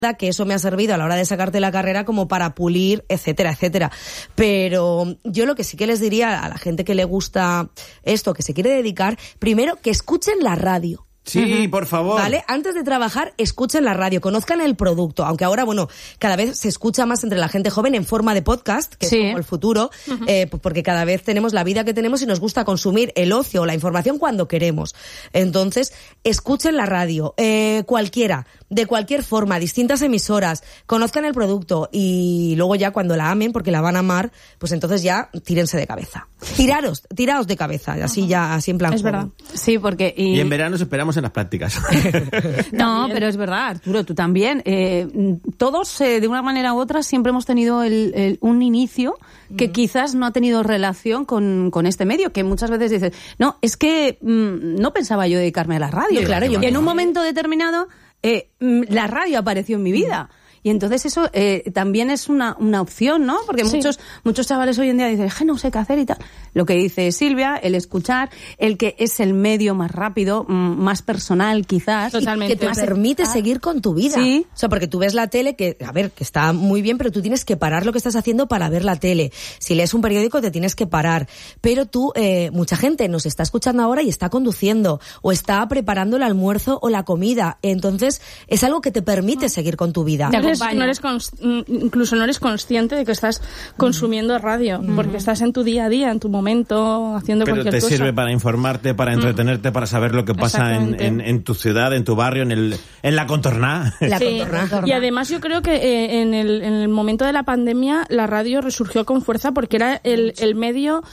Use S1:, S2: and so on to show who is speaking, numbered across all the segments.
S1: que eso me ha servido a la hora de sacarte la carrera como para pulir, etcétera, etcétera. Pero yo lo que sí que les diría a la gente que le gusta esto, que se quiere dedicar, primero que escuchen la radio.
S2: Sí, por favor.
S1: ¿Vale? Antes de trabajar, escuchen la radio, conozcan el producto, aunque ahora, bueno, cada vez se escucha más entre la gente joven en forma de podcast, que es como el futuro, porque cada vez tenemos la vida que tenemos y nos gusta consumir el ocio o la información cuando queremos. Entonces, escuchen la radio, cualquiera, de cualquier forma, distintas emisoras, conozcan el producto y luego ya cuando la amen, porque la van a amar, pues entonces ya tírense de cabeza. Tiraos de cabeza, así ya, así en plan.
S3: Es verdad. Sí, porque...
S2: Y en verano os esperamos en las prácticas.
S3: No, pero es verdad, Arturo, tú también. Todos, de una manera u otra, siempre hemos tenido un inicio que quizás no ha tenido relación con este medio, que muchas veces dices, no, es que no pensaba yo dedicarme a la radio.
S1: Claro,
S3: y en un momento determinado, la radio apareció en mi vida. Y entonces eso también es una opción, ¿no? Porque muchos chavales hoy en día dicen, no sé qué hacer y tal. Lo que dice Silvia, el escuchar, el que es el medio más rápido, más personal quizás.
S1: Totalmente. Y que te permite seguir con tu vida.
S3: Sí.
S1: O sea, porque tú ves la tele, que está muy bien, pero tú tienes que parar lo que estás haciendo para ver la tele. Si lees un periódico te tienes que parar. Pero tú, mucha gente nos está escuchando ahora y está conduciendo, o está preparando el almuerzo o la comida. Entonces, es algo que te permite seguir con tu vida.
S4: Incluso no eres consciente de que estás consumiendo radio, porque estás en tu día a día, en tu momento, haciendo cualquier cosa.
S2: Pero te sirve para informarte, para entretenerte, para saber lo que pasa en tu ciudad, en tu barrio, en la contorná.
S4: Y además yo creo que en el momento de la pandemia la radio resurgió con fuerza porque era el medio...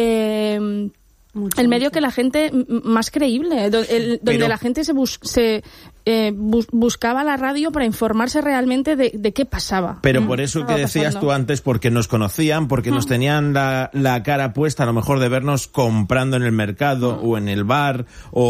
S4: el medio que la gente más creíble, donde la gente buscaba la radio para informarse realmente de qué pasaba.
S2: Pero por eso que decías tú antes, porque nos conocían, porque nos tenían la cara puesta a lo mejor de vernos comprando en el mercado o en el bar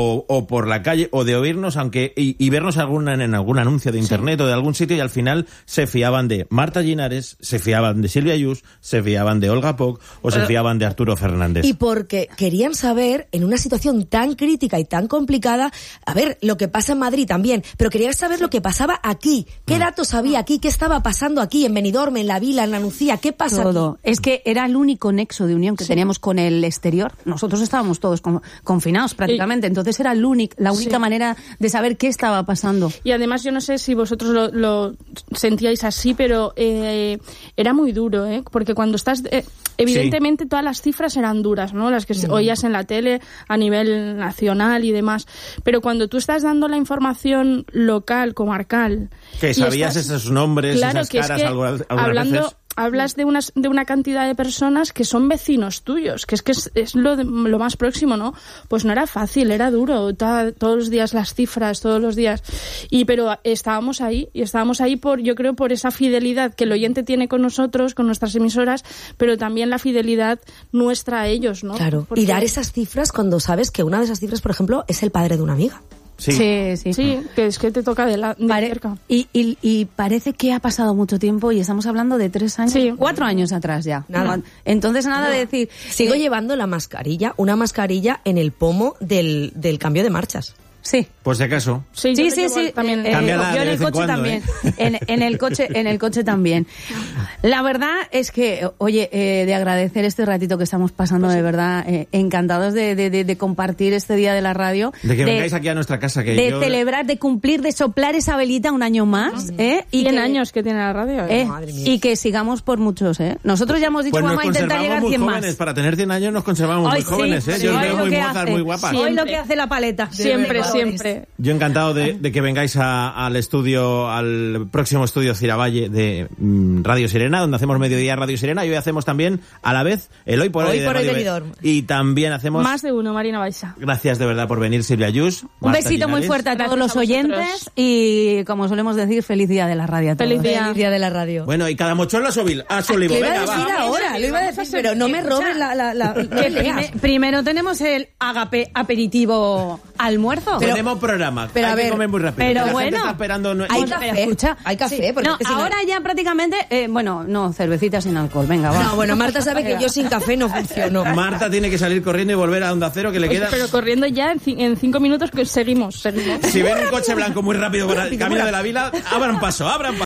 S2: o por la calle, o de oírnos y vernos en algún anuncio de internet o de algún sitio, y al final se fiaban de Marta Linares, se fiaban de Silvia Yus, se fiaban de Olga Poch o se fiaban de Arturo Fernández.
S1: Y porque querían saber, en una situación tan crítica y tan complicada, a ver, lo que pasa en Madrid también, pero querían saber lo que pasaba aquí, qué datos había aquí, qué estaba pasando aquí, en Benidorm, en La Vila, en La Nucía, qué pasa
S3: todo
S1: aquí.
S3: Es que era el único nexo de unión que teníamos con el exterior. Nosotros estábamos todos confinados prácticamente, entonces era la única manera de saber qué estaba pasando.
S4: Y además yo no sé si vosotros lo sentíais así, pero era muy duro, porque cuando estás... evidentemente todas las cifras eran duras, ¿no? Las que oías en la tele a nivel nacional y demás. Pero cuando tú estás dando la información local, comarcal...
S2: Que sabías esos nombres, claro, esas caras,
S4: que
S2: algunas veces...
S4: Hablas de una cantidad de personas que son vecinos tuyos, que es lo más próximo, ¿no? Pues no era fácil, era duro, todos los días las cifras, todos los días. Pero estábamos ahí yo creo por esa fidelidad que el oyente tiene con nosotros, con nuestras emisoras, pero también la fidelidad nuestra a ellos, ¿no?
S1: Claro, porque... y dar esas cifras cuando sabes que una de esas cifras, por ejemplo, es el padre de una amiga.
S3: Sí,
S4: que es que te toca de cerca.
S3: Y parece que ha pasado mucho tiempo y estamos hablando de 3 años, 4 años atrás ya.
S1: Nada.
S3: Entonces nada de decir...
S1: Sigo llevando una mascarilla en el pomo del cambio de marchas.
S3: Sí.
S2: Por si acaso.
S4: Sí.
S3: También. Yo en el coche también. En el coche también. La verdad es que, oye, de agradecer este ratito que estamos pasando, de verdad, encantados de compartir este día de la radio.
S2: De que vengáis aquí a nuestra casa.
S3: Celebrar, de cumplir, de soplar esa velita un año más. Y
S4: 100 años que tiene la radio.
S3: Madre mía. Y que sigamos por muchos. Nosotros ya hemos dicho,
S2: pues
S3: vamos a intentar llegar a 100 más.
S2: Jóvenes. Para tener 100 años nos conservamos muy jóvenes. Yo os veo muy mozas, muy guapas.
S3: Hoy lo que hace la paleta.
S4: Siempre.
S2: Yo encantado de que vengáis al estudio, al próximo estudio Ciravalle de Radio Sirena, donde hacemos Mediodía Radio Sirena, y hoy hacemos también a la vez el Hoy por Hoy de Radio y también hacemos...
S4: Más de uno, Marina Baixa.
S2: Gracias de verdad por venir, Silvia Yus.
S3: Un besito muy fuerte a todos los oyentes y, como solemos decir, feliz día de la radio a todos.
S1: Feliz día de la radio.
S2: Bueno, y cada mochuelo a su olivo.
S1: Lo iba a decir ahora, pero no me robes la
S3: primero tenemos el agape aperitivo almuerzo.
S2: Podemos programa.
S1: Pero
S2: hay que comer muy rápido.
S3: Pero
S2: la
S3: bueno,
S2: gente está esperando.
S1: Hay café,
S3: escucha.
S1: hay café.
S3: Sí.
S1: Porque
S3: No,
S1: es que si
S3: ahora ya prácticamente, cervecita sin alcohol, venga, va.
S1: No, bueno, Marta sabe que yo sin café no funciono.
S2: Marta tiene que salir corriendo y volver a Onda Cero, que le queda...
S4: Pero corriendo ya en 5 minutos que seguimos.
S2: Si ven un coche blanco muy rápido por el camino de la vila, abran paso.